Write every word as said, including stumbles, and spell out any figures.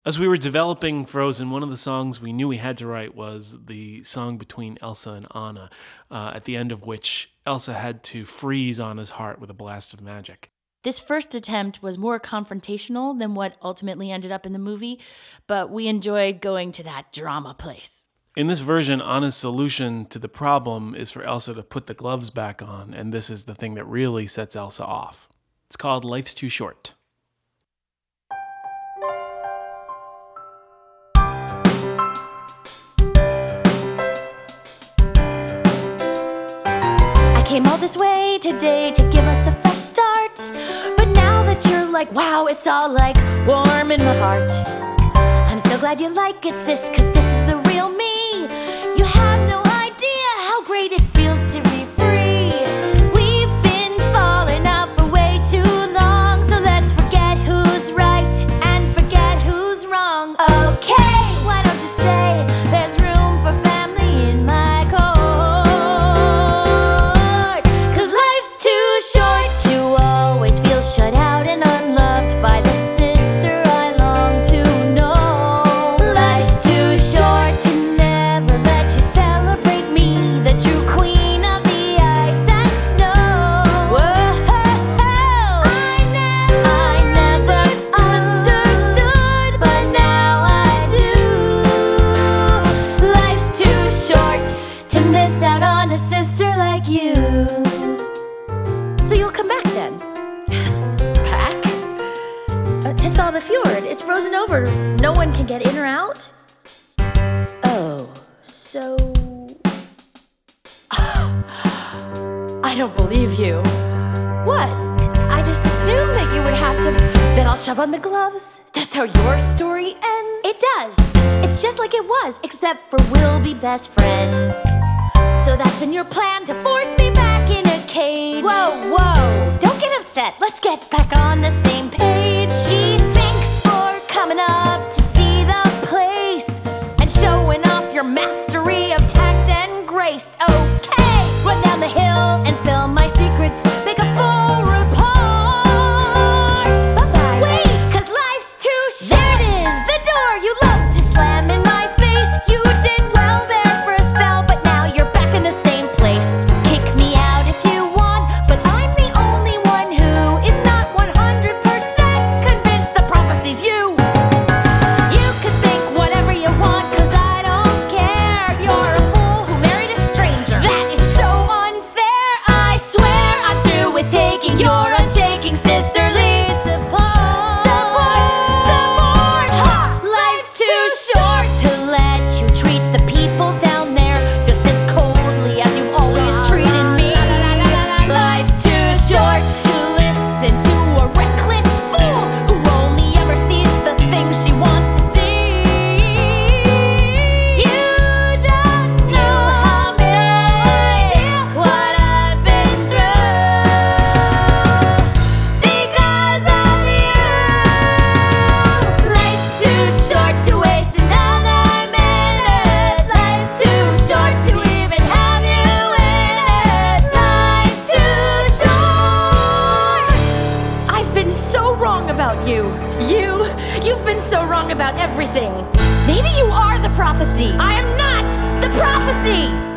As we were developing Frozen, one of the songs we knew we had to write was the song between Elsa and Anna, uh, at the end of which Elsa had to freeze Anna's heart with a blast of magic. This first attempt was more confrontational than what ultimately ended up in the movie, but we enjoyed going to that drama place. In this version, Anna's solution to the problem is for Elsa to put the gloves back on, and this is the thing that really sets Elsa off. It's called Life's Too Short. Came all this way today to give us a fresh start, but now that you're like, wow, it's all like warm in my heart. I'm so glad you like it, sis, cause this is the real me. You have no idea how great it feels to be free. We've been falling out for way too long, so let's forget who's right and forget who's wrong. Okay, why don't you stay? There's room for family in my court. Shut out and unloved by the sister I long to know. Life's too short to never let you celebrate me, the true queen of the ice and snow. Whoa, I never, I never understood, but now I do. Life's too short to miss out on a sister like you. So you'll come back then? Tithal the Fjord, it's frozen over. No one can get in or out? Oh, so... I don't believe you. What? I just assumed that you would have to... Then I'll shove on the gloves. That's how your story ends? It does. It's just like it was, except for we'll be best friends. So that's been your plan, to force me back in a cage. Whoa, whoa, don't get upset. Let's get back on the same page. She thanks for coming up to see the place and showing off your mastery of tact and grace. Okay, run down the hill and spill my secrets. Make a full report. Bye-bye. Wait, cause life's too short. There it is, the door you love to slam in my face. You did well there for a spell, but now you're back in the same place. Kick me out if you want, but I'm the only one who is not one hundred percent convinced the prophecy's you. You could think whatever you want, cause I don't care. You're a fool who married a stranger. That is so unfair. I swear I'm through with taking your unshaking sisterly support. Support, support. Ha! Life's too short to let you treat the people down there just as coldly as you always treated me. Life's too short to listen to a reckless fool who only ever sees the things she wants to see. You don't know how bad what I've been through because of you. Life's too short to waste another minute. Life's too short to even have you in it. Life's too short. I've been so wrong about you. You, you've been so wrong about everything. Maybe you are the prophecy. I am not the prophecy.